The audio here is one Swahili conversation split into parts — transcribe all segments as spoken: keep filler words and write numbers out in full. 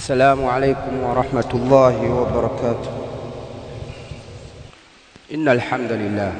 السلام عليكم ورحمة الله وبركاته. إن الحمد لله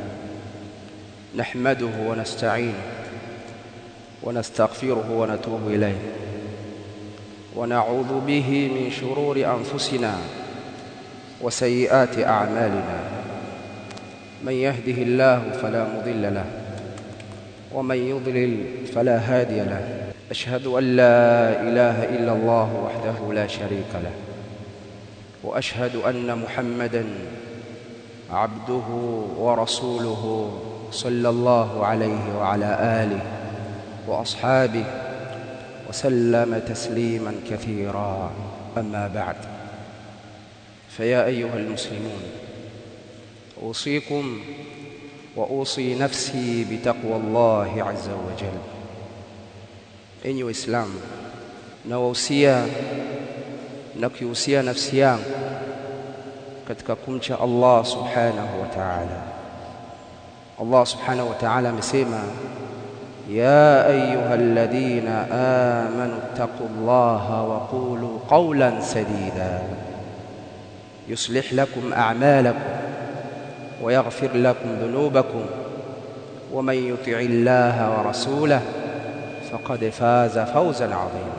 نحمده ونستعينه ونستغفره ونتوب إليه ونعوذ به من شرور أنفسنا وسيئات أعمالنا. من يهده الله فلا مضل له ومن يضلل فلا هادي له. أشهد أن لا إله إلا الله وحده لا شريك له وأشهد أن محمدًا عبده ورسوله صلى الله عليه وعلى آله وأصحابه وسلم تسليمًا كثيرًا. أما بعد، فيا أيها المسلمون، أوصيكم وأوصي نفسي بتقوى الله عز وجل. Enyi Waislamu, nawahusia na kuhusia nafsi yangu katika kumcha Allah subhanahu wa ta'ala. Allah subhanahu wa ta'ala amesema, ya ayyuhalladhina amanu taqullaha wa qulu qawlan sadida yuslih lakum a'malakum wa yaghfir lakum dhunubakum wa man yuti'illaha wa rasulahu faqad faza fawzan 'azima.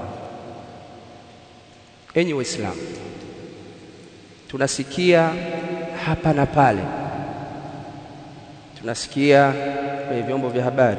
Enyi Waislamu, tunasikia hapa na pale, tunasikia kwenye vyombo vya habari,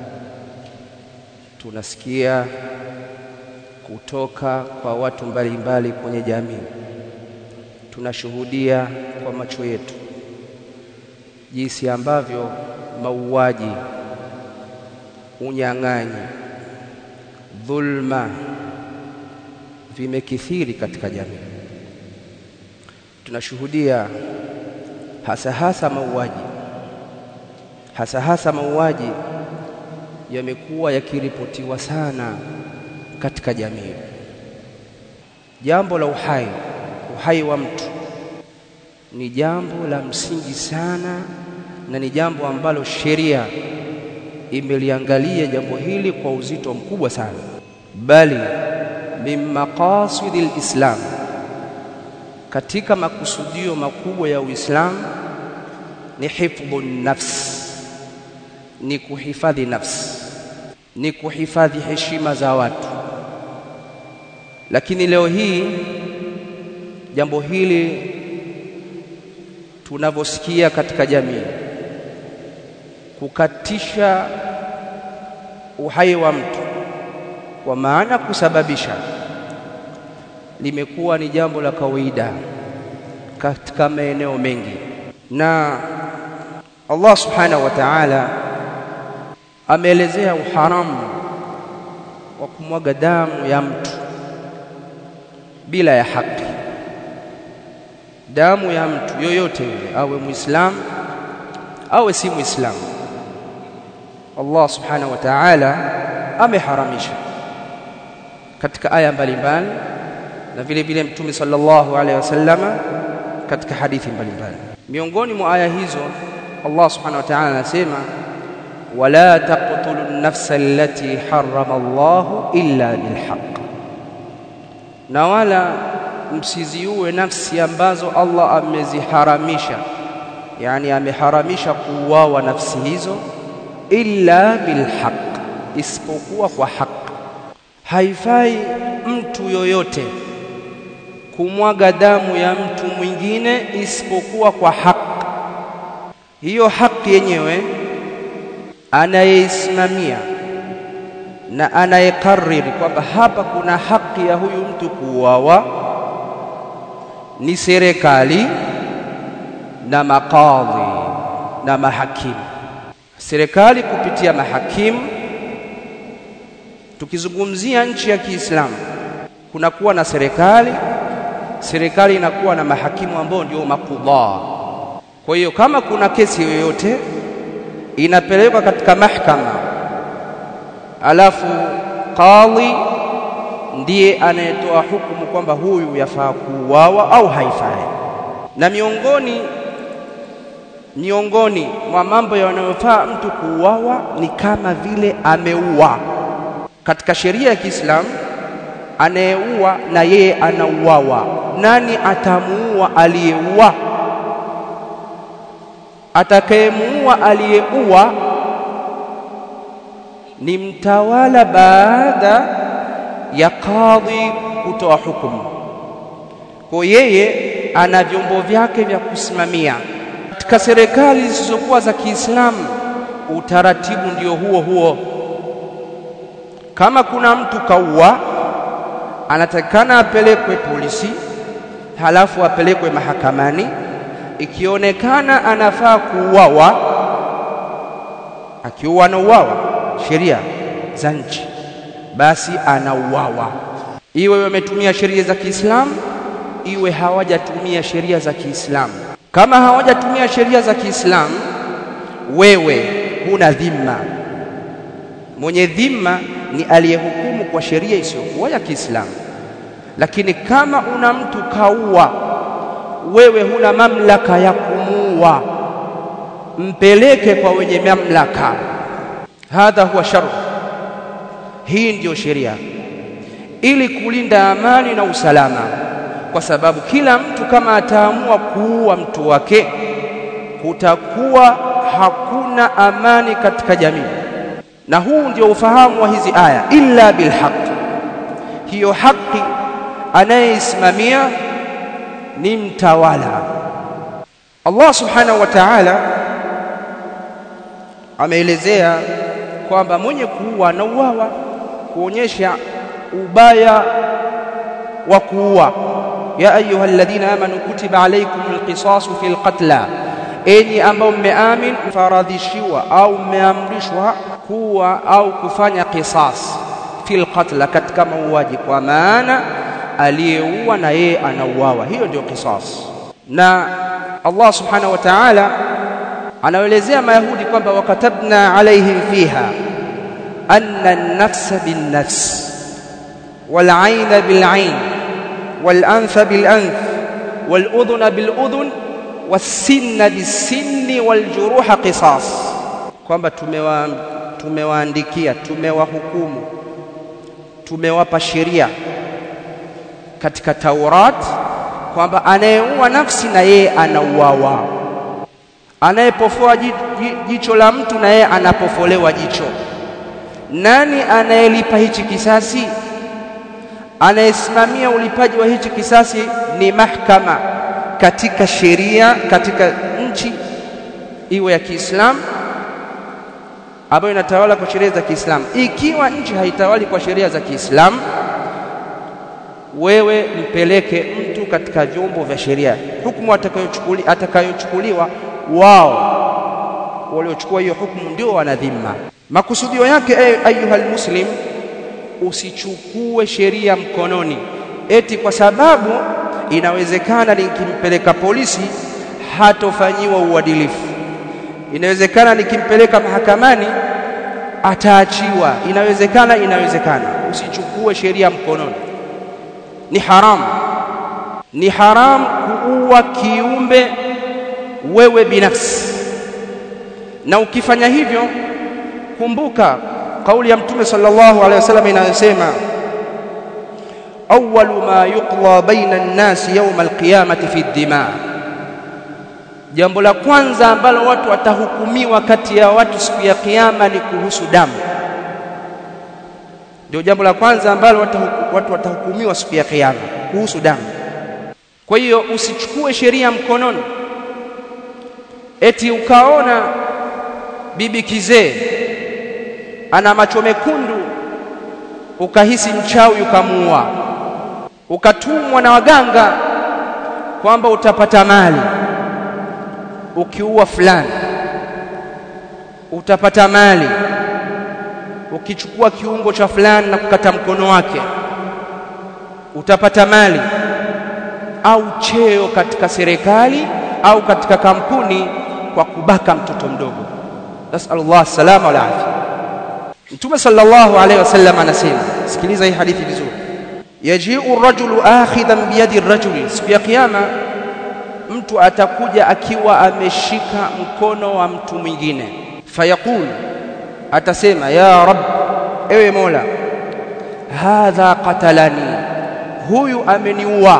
tunasikia kutoka kwa watu mbalimbali kwenye jamii, tunashuhudia kwa macho yetu jinsi ambavyo mauaji, unyang'anyi, dhulma vimekithiri katika jamii. Tunashuhudia hasa hasa mauaji hasa hasa mauaji yamekuwa yakiripotiwa sana katika jamii. Jambo la uhai uhai wa mtu ni jambo la msingi sana, na ni jambo ambalo sheria imeliangalia jambo hili kwa uzito mkubwa sana. Bali min maqasidil Islam, katika makusudio makubwa ya Uislamu ni hifdhun nafs, ni kuhifadhi nafsi, ni kuhifadhi heshima za watu. Lakini leo hii jambo hili tunavyosikia katika jamii, kukatisha uhai wa mtu kwa maana kusababisha, limekuwa ni jambo la kawaida katika maeneo mengi. Na Allah subhanahu wa ta'ala ameelezea uharamu wa kumwaga damu ya mtu bila ya haki. Damu ya mtu yoyote yule, awe Muislamu awe si Muislamu, Allah subhanahu wa ta'ala ameharamisha katika aya mbalimbali, na vile vile Mtume sallallahu alaihi wasallam katika hadithi mbalimbali. Miongoni mwa aya hizo Allah subhanahu wa ta'ala anasema, wala taqtulun nafsa allati harrama Allahu illa bilhaq, na wala msiziue nafsi ambazo Allah ameziharamisha, yani ameharamisha kuuawa nafsi hizo, illa bilhaq, isipokuwa kwa haki. Haifai mtu yoyote kumwaga damu ya mtu mwingine isipokuwa kwa haki. Hiyo haki yenyewe anayeisimamia na anayekariri kwamba hapa kuna haki ya huyu mtu kuuawa ni serikali na makadhi na mahakimu. Serikali kupitia mahakimu. Tukizungumzia nchi ya Kiislamu, kuna kuwa na serikali, serikali inakuwa na mahakimu ambao ndio makudha. Kwa hiyo kama kuna kesi yoyote inapelekwa katika mahakama, alafu kadhi ndiye anayetoa hukumu kwamba huyu yafaa kuuawa au haifai. Na miongoni miongoni mwa mambo yanayofaa mtu kuuawa ni kama vile ameua. Katika sheria ya Kiislamu anayeua na yeye anauawa. Nani atamuua aliyeua? Atakayemuua aliyeua ni mtawala baada ya kadhi kutoa hukumu. Kwa yeye ana vyombo vyake vya kusimamia. Katika serikali zisizokuwa za Kiislamu utaratibu ndio huo huo. Kama kuna mtu kaua, anatakana apelekwe polisi, halafu apelekwe mahakamani. Ikionekana anafaa kuuawa, akiua anauawa sheria za nchi, basi anauawa. Iwe wametumia sheria za Kiislamu, iwe hawajatumia sheria za Kiislamu. Kama hawajatumia sheria za Kiislamu, wewe huna dhima. Mwenye dhima ni aliyehukumu kwa sheria isiyokuwa ya Kiislamu. Lakini kama una mtu kaua, wewe huna mamlaka ya kumuua, mpeleke kwa wenye mamlaka. Hadha huwa sharu. Hii ndio sheria, ili kulinda amani na usalama, kwa sababu kila mtu kama ataamua kuua mtu wake, kutakuwa hakuna amani katika jamii. Na huu ndio ufahamu wa hizi aya, illa bilhaq. Hiyo haki anayesimamia ni mtawala. Allah subhanahu wa ta'ala ameelezea kwamba mwenye kuua na uawa, kuonyesha ubaya wa kuua. Ya ayyuhalladhina amanu kutiba alaykumul qisasu fil qatla, enyi ambao mmeamini faradhishiwa au mmeamrishwa kuwa au kufanya qisas fil qatla, katika mauaji, kwa maana aliyeua na yeye anauawa. Hiyo ndio qisas. Na Allah subhanahu wa ta'ala anaelezea Mayahudi kwamba wakatabna alaihim fiha anna an-nafsa bin-nafs wal-'ayna bil-'ayn wal-anfa bil-anf wal-udhuna bil-udhun was-sinna bis-sinni wal-juruha qisas, kwamba tumewa tumewaandikia, tumewahukumu, tumewapa sheria katika Taurat kwamba anayeua nafsi na yeye anauawa, anayepofoa jicho la mtu na yeye anapofolewa jicho. Nani anayelipa hichi kisasi? Anayesimamia ulipaji wa hichi kisasi ni mahakama katika sheria, katika nchi iwe ya Kiislamu ambayo inatawala kwa sheria za Kiislamu. Ikiwa nchi haitawali kwa sheria za Kiislamu, wewe mpeleke mtu katika vyombo vya sheria. Hukumu atakayochukuliwa atakayochukuliwa wao waliochukua hiyo hukumu ndio wanadhima. Makusudio yake, ayuhal muslim, usichukue sheria mkononi eti kwa sababu inawezekana nikimpeleka polisi hatofanyiwa uadilifu, inawezekana nikimpeleka mahakamani ataachiwa, inawezekana inawezekana. Usichukue sheria mkononi. Ni haram, ni haram kuua kiumbe wewe binafsi. Na ukifanya hivyo, kumbuka kauli ya Mtume sallallahu alaihi wasallam inayosema awwalu ma yuqla baina an-nasi yawm al-qiyamati fi ad-dima, jambo la kwanza ambalo watu watahukumiwa kati ya watu siku ya kiyama ni kuhusu damu. Ndio jambo la kwanza ambalo watu watahukumiwa siku ya kiyama, kuhusu damu. Kwa hiyo usichukue sheria mkononi eti ukaona bibi kizee ana macho mekundu ukahisi mchawi ukamuua, ukatumwa na waganga kwamba utapata mali, ukiua fulani utapata mali, ukichukua kiungo cha fulani na kukata mkono wake utapata mali, au cheo katika serikali au katika kampuni kwa kubaka mtoto mdogo. Nasallallahu salama wal afia. Mtume sallallahu alayhi wasallam anasema, sikiliza hii hadithi vizuri, yaji'u ar-rajulu akhidan bi yadi ar-rajuli, siku ya kiyama mtu atakuja akiwa ameshika mkono wa mtu mwingine. Fayaqul, atasema, ya Rabb, ewe Mola, hadha qatalani, huyu ameniua.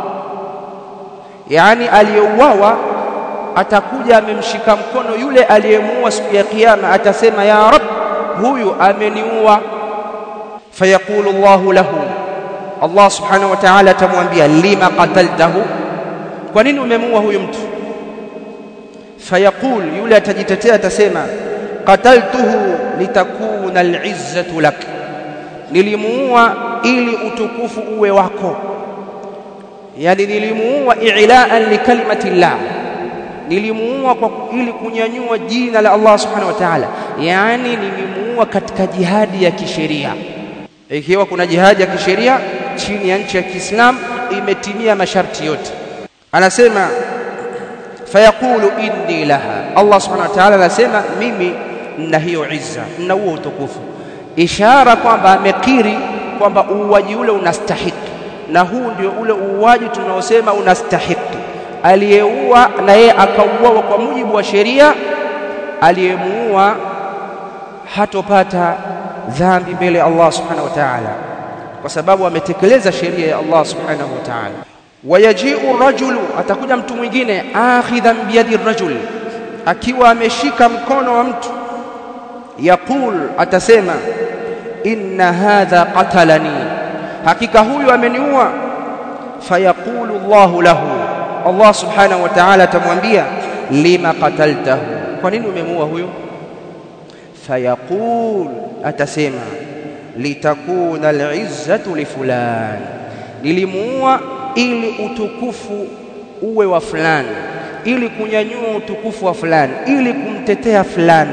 Yani aliyeuawa atakuja amemshika mkono yule aliyemuua siku ya kiyama, atasema ya Rabb, huyu ameniua. Fayaqulu Allahu lahu, Allah subhanahu wa ta'ala atamwambia, lima qataltahu, kwa nini umemuua huyu mtu? Fayaqul, yule atajitetea atasema, qataltuhu litakuna al'izzatu lak, nilimuua ili utukufu uwe wako. Yani nilimuua i'laan li kalimati llah, nilimuua kwa ili kunyanyua jina la Allah subhanahu wa ta'ala. Yani nilimuua katika jihadi ya kisheria. Ikiwa kuna jihadi ya kisheria chini ya nchi ya Kiislamu imetimia masharti yote. Anasema fayaqulu inni laha, Allah subhanahu wa ta'ala anasema mimi na hiyo izza, na huo utukufu, ishara kwamba amekiri kwamba uuaji ule unastahiki, na huu ndio ule uuaji tunaosema unastahiki. Aliyeua na yeye akauawa kwa mujibu wa sheria, aliyemuua hatopata dhambi mbele Allah subhanahu wa ta'ala, kwa sababu ametekeleza sheria ya Allah subhanahu wa ta'ala. Wayaji'u rajulu, atakuja mtu mwingine, akhidhan biyadi rajul, akiwa ameshika mkono wa mtu, yaqul, atasema inna hadha qatalani, hakika huyu ameniua. Fayaqulu Allahu lahu, Allah subhanahu wa ta'ala atamwambia, lima qataltahu, kwa nini umemuua huyo? Fayaqul, atasema litakuna al'izzatu li fulan, nilimuua ili utukufu uwe wa fulani, ili kunyanyua utukufu wa fulani, ili kumtetea fulani,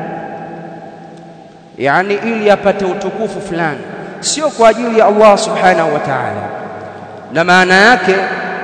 yani ili apate utukufu fulani, sio kwa ajili ya Allah subhanahu wa ta'ala. Na maana yake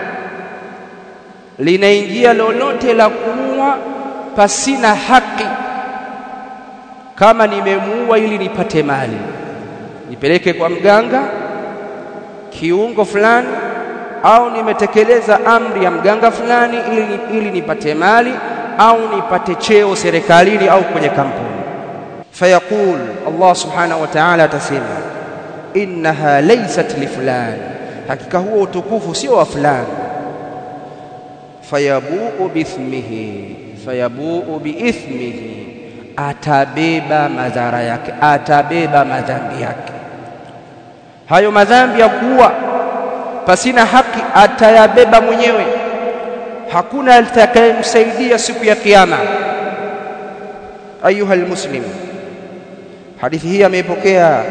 linaingia lolote la kuua pasina haki. Kama nimemuua ili nipate mali, nipeleke kwa mganga kiungo fulani, au nimetekeleza amri ya mganga fulani ili, ili nipate mali au nipate cheo serikalini au kwenye kampuni. Fayaqul, Allah subhanahu wa ta'ala atasema, innaha laysat li fulan, hakika huo utukufu sio wa fulani. Fayabuu biithmihi, fayabuu biithmihi, atabeba madhara yake, atabeba madhambi yake. Hayo madhambi ya kuua pasina haki atayabeba mwenyewe, hakuna atakayemsaidia siku ya kiyama. Ayuha almuslim, hadithi hii ameipokea,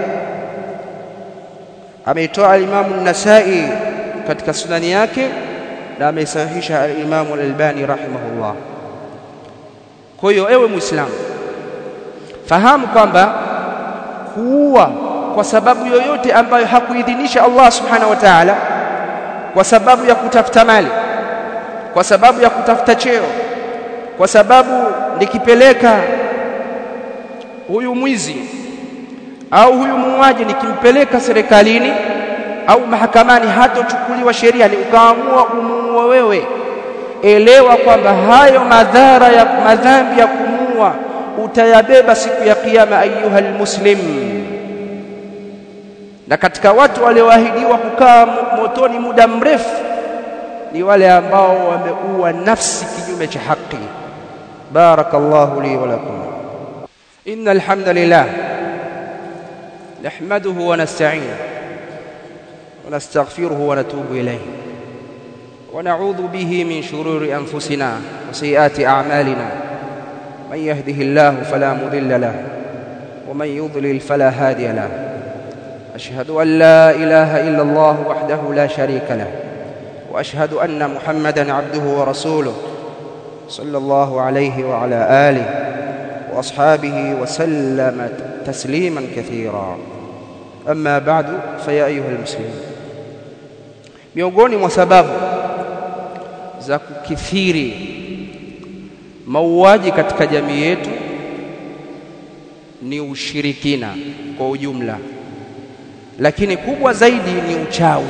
ameitoa al-Imam an-Nasa'i katika sunani yake, na amesahihisha al-Imam al-Albani rahimahullah. Kwa hiyo ewe Muislamu, fahamu kwamba kuua kwa sababu yoyote ambayo hakuidhinisha Allah subhanahu wa ta'ala, kwa sababu ya kutafuta mali, kwa sababu ya kutafuta cheo, kwa sababu nikipeleka huyu mwizi au huyu muuaji nikimpeleka serikalini au mahakamani hatochukuliwa sheria, ni ukaamua umuue wewe, elewa kwamba hayo madhara ya madhambi ya kumuua utayabeba siku ya kiyama, ayuha almuslim. Na katika watu walioahidiwa kukaa motoni muda mrefu ni wale ambao wameua nafsi kinyume cha haki. Barakallahu li wa lakum. Innal hamdalillah nahmaduhu wa nasta'inuhu wa nastaghfiruhu wa natubu ilayhi wa na'udhu bihi min shururi anfusina wa sayyiati a'malina. Man yahdihillahu fala mudilla lahu wa man yudlil fala hadiya lahu. أشهد أن لا إله إلا الله وحده لا شريك له، وأشهد أن محمدًا عبده ورسوله صلى الله عليه وعلى آله وأصحابه وسلم تسليمًا كثيرا. أما بعد، فيا أيها المسلمين، miongoni mwa sababu za kukithiri mauaji katika jamii yetu ni ushirikina kwa ujumla, lakini kubwa zaidi ni uchawi.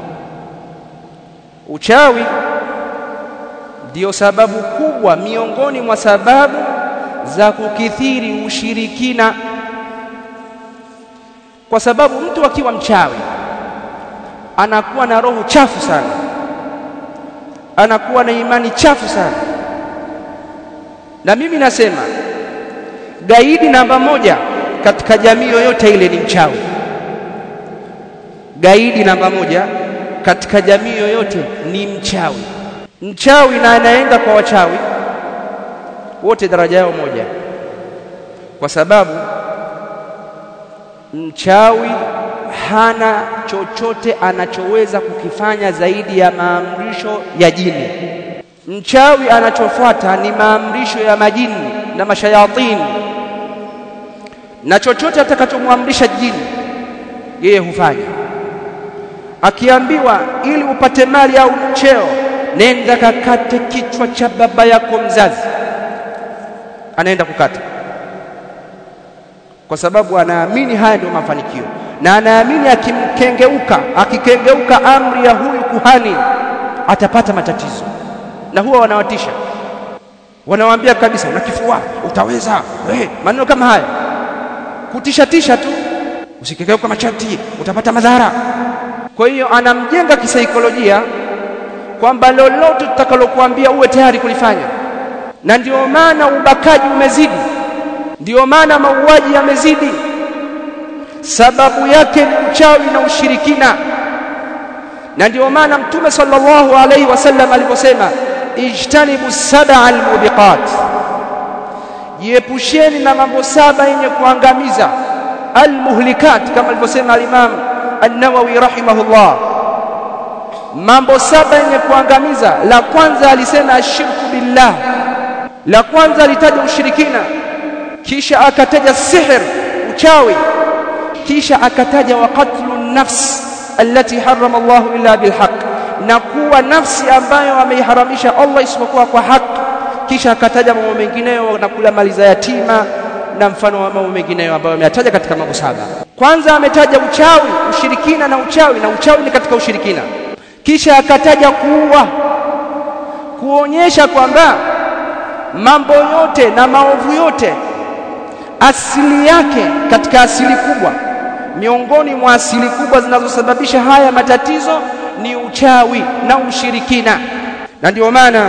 Uchawi ndio sababu kubwa miongoni mwa sababu za kukithiri ushirikina, kwa sababu mtu akiwa mchawi anakuwa na roho chafu sana, anakuwa na imani chafu sana. Na mimi nasema gaidi namba moja katika jamii yoyote ile ni mchawi. Gaidi namba moja katika jamii yoyote ni mchawi. Mchawi na anaenda kwa wachawi wote daraja yao moja, kwa sababu mchawi hana chochote anachoweza kukifanya zaidi ya maamrisho ya jini. Mchawi anachofuata ni maamrisho ya majini na mashayatini, na chochote atakachomwamrisha jini yeye hufanya. Akiambiwa ili upate mali au cheo, nenda kakate kichwa cha baba yako mzazi, anaenda kukata, kwa sababu anaamini haya ndio mafanikio, na anaamini akimkengeuka akikengeuka amri ya huyu kuhani atapata matatizo. Na huwa wanawatisha, wanawaambia kabisa, unakifua utaweza wewe, maneno kama haya, kutisha tisha tu, usikengeuka machati utapata madhara. Kwa hiyo anamjenga kisaikolojia kwamba lolote tutakalokuambia uwe tayari kulifanya. Na ndio maana ubakaji umezidi, ndio maana mauaji yamezidi. Sababu yake ni uchawi na ushirikina. Na ndio maana Mtume sallallahu alaihi wasallam aliposema, ijtanibu sab'a almubiqat, jiepusheni na mambo saba yenye kuangamiza, almuhlikat, kama alivyosema al-Imam an-Nawawi rahimahullah. Mambo saba yenye kuangamiza, la kwanza alisema ashirku billah, la kwanza alitaja ushirikina, kisha akataja sihr, uchawi, kisha akataja wa qatlun nafs allati harrama Allah illa bilhaq, na kuwa nafsi ambayo ameiharamisha Allah isipokuwa kwa haki. Kisha akataja mambo mengineyo na kula mali za yatima na mfano wa mambo mengineyo ambayo ameyataja katika mambo saba. Kwanza ametaja uchawi, ushirikina na uchawi, na uchawi ni katika ushirikina. Kisha akataja kuua, kuonyesha kwamba mambo yote na maovu yote asili yake katika asili kubwa, miongoni mwa asili kubwa zinazosababisha haya matatizo ni uchawi na ushirikina. Na ndio maana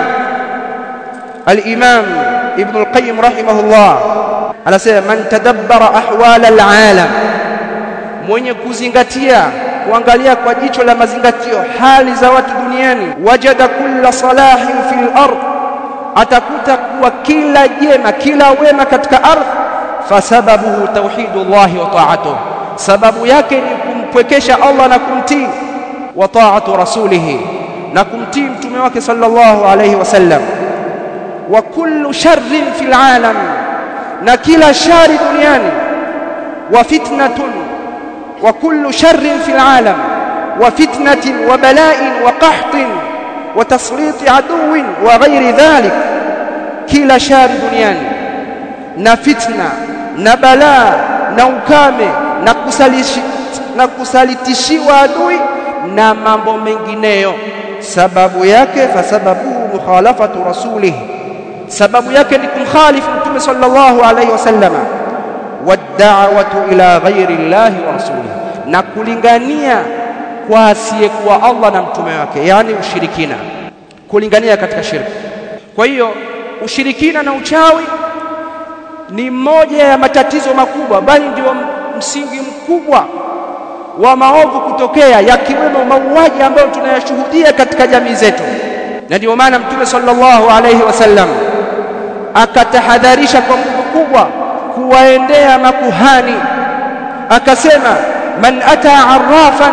al-Imam Ibn al-Qayyim rahimahullah anasema, man tadabbara ahwal al-alam, mwenye kuzingatia kuangalia kwa jicho la mazingatio hali za watu duniani, wajada kulla salahin fil ardh, atakuta kuwa kila jema kila wema katika ardhi, fasababuhu tauhidullahi wa ta'atuhu, sababu yake ni kumpwekesha Allah na kumtii, wa ta'atu rasulihi, na kumtii mtume wake sallallahu alayhi wasallam. Wa kullu sharrin fil alam, na kila shari duniani, wa fitnatun, wa kullu sharrin fil alam, wa fitnatin wa bala'in wa qahtin wa tasliti aduwin wa ghairi dhalik, kila shari duniani na fitna na balaa na ukame na kusalishi, na kusalitishiwa adui na mambo mengineyo, sababu yake fasababu mukhalafatu rasulih, sababu yake ni kumkhalifu mtume sallallahu alayhi wasallam, wad'awatu ila ghairi llahi wa rasulih, na kulingania kwa asiyekuwa Allah na mtume wake, yani ushirikina, kulingania katika shirki. Kwa hiyo ushirikina na uchawi ni moja ya matatizo makubwa, bali ndio msingi mkubwa wa maovu kutokea, yakiwemo mauaji ambayo tunayashuhudia katika jamii zetu. Na ndio maana mtume sallallahu alayhi wasallam akatahadharisha kwa nguvu kubwa kuwaendea makuhani, akasema, man ata arrafan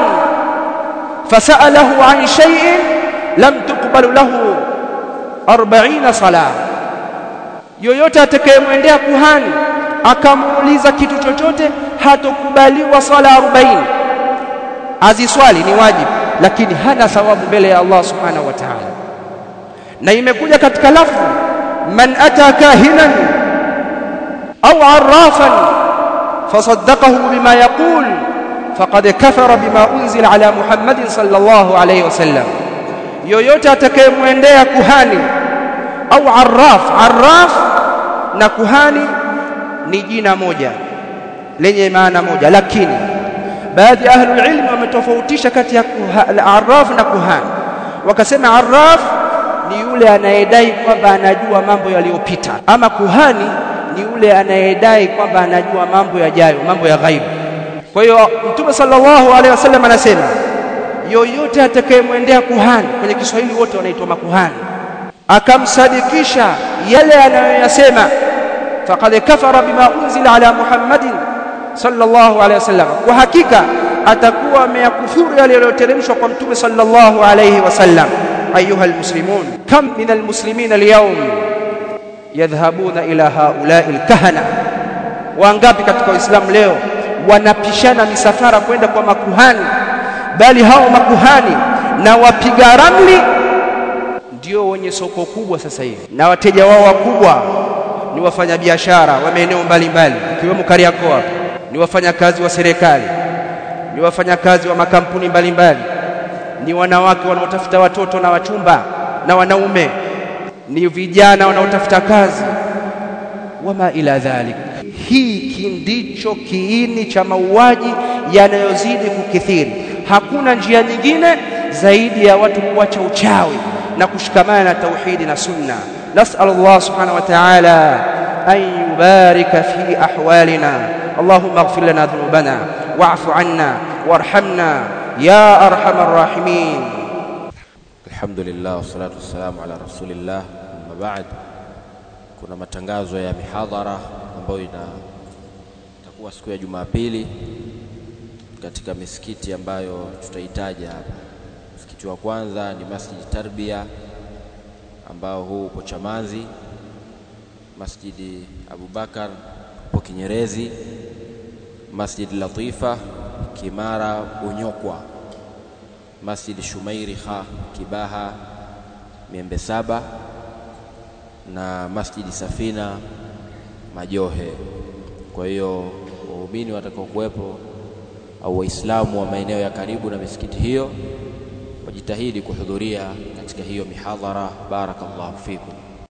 fasalahu an shay'in lam tuqbal lahu arobaini salah, yoyote atakayemwendea kuhani akamuuliza kitu chochote hatokubaliwa sala arobaini. Aziswali ni wajibu, lakini hana thawabu mbele ya Allah subhanahu wa ta'ala. Na imekuja katika lafzi, man ata kahinan au arrafan fasaddaqahu bima yaqul faqad kafara bima unzila ala Muhammadin sallallahu alayhi wasallam, yoyote atakayemwendea kuhani au arraf, arraf na kuhani ni jina moja lenye maana moja, lakini baadhi ya ahlul ilm wametofautisha kati ya arraf na kuhan. Wakasema arraf ni yule anayedai kwamba anajua mambo yaliyopita, ama kuhani ni yule anayedai kwamba anajua mambo yajayo, mambo ya ghaibu. Kwa hiyo Mtume sallallahu alaihi wasallam anasema yoyote atakayemwendea kuhani, kwenye Kiswahili wote wanaitwa makuhani, akamsadikisha yale anayoyasema, faqad kafara bima unzila ala Muhammadin sallallahu alaihi wasallam, kwa hakika atakuwa ameyakufuru yale yaliyoteremshwa kwa Mtume sallallahu alaihi wasallam. Ayuha almuslimun, kam min almuslimin alyawm yadhhabuna ila haula'i alkahana, wangapi katika Uislamu leo wanapishana misafara kwenda kwa makuhani, bali hao makuhani na wapiga ramli ndio wenye soko kubwa sasa hivi, na wateja wao wakubwa ni wafanyabiashara wa maeneo mbalimbali ikiwemo Kariakoo hapa, ni wafanyakazi wa serikali, ni wafanyakazi wa makampuni mbalimbali, ni wanawake wanaotafuta watoto na wachumba na wanaume, ni vijana wanaotafuta kazi, wama ila dhalik. Hiki ndicho kiini cha mauaji yanayozidi kukithiri. Hakuna njia nyingine zaidi ya watu kuacha uchawi na kushikamana na tauhidi na sunna. Nas'alullah subhanahu wa ta'ala an yubarika fi ahwalina. Allahumma ighfir lana dhunubana wa'fu 'anna warhamna ya arhamar rahimin. Alhamdulillah wassalatu wassalamu ala rasulillah. Amma ba'd, kuna matangazo ya mihadhara ambayo itakuwa siku ya Jumapili katika misikiti ambayo tutaitaja hapa. Msikiti wa kwanza ni Masjid Tarbia ambao huu upo Chamazi, Masjid Abubakar upo Kinyerezi, Masjid Latifa Kimara Bunyokwa, Masjid Shumairi Kha Kibaha Miembe Saba, na Masjid Safina Majohe. Kwa hiyo waumini watakao kuwepo au waislamu wa maeneo ya karibu na misikiti hiyo wajitahidi kuhudhuria katika hiyo mihadhara. Barakallahu fikum.